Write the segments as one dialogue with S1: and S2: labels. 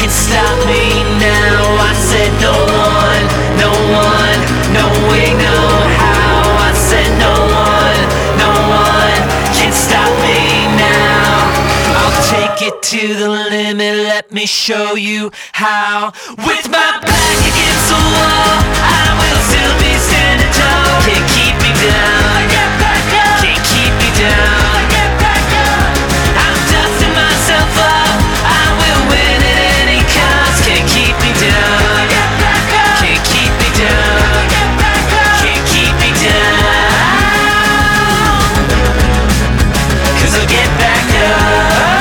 S1: can stop me now. I said no one, no one, no way, no how. I said no one, no one can stop me now. I'll take it to the limit, let me show you how. With my back against the wall, I will still be standing tall. Can't keep me down, can't keep me down. I'm dusting myself up, I will win at any cost. Can't keep me down, can't keep me down, can't keep me down. 'Cause I'll get back up.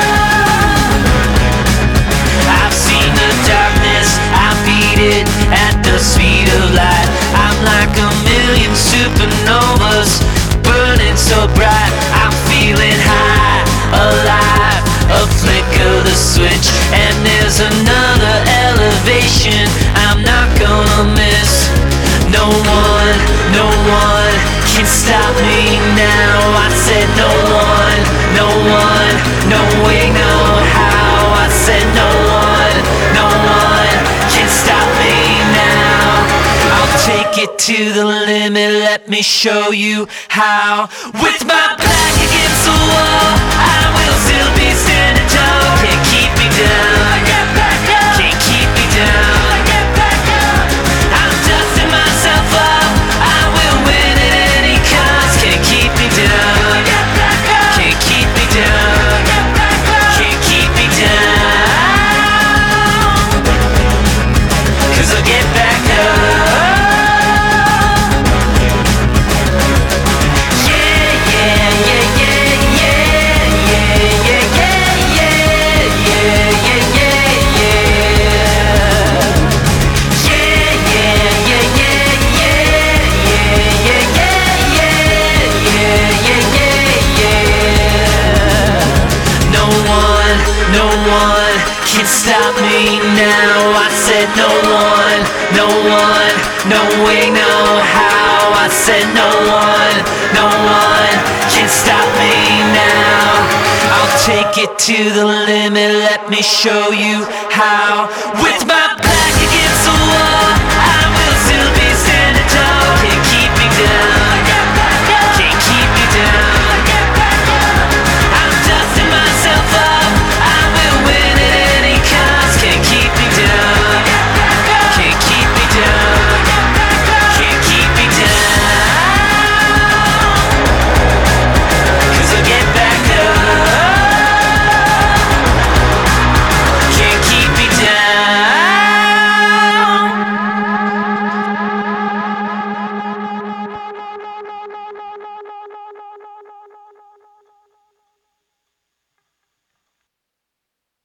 S1: I've seen the darkness, I beat it at the speed of light. I'm like a million supernovas, burning so bright. I'm feeling high, alive, a flick of the switch, and there's another elevation I'm not gonna miss. No one, no one can stop me now. I said no one, no one, no way, no how. I said no one, no one can stop me now. I'll take it to the limit, let me show you how. With my back against the wall, I will still be standing tall. Can't keep me down, can't keep me down. I'm dusting myself up, I will win at any cost. Can't keep me down, can't keep me down, can't keep me down. 'Cause I'll get back up. No one can stop me now. I said no one, no one, no way, no how. I said no one, no one can stop me now. I'll take it to the limit, let me show you how. With my back against the wall,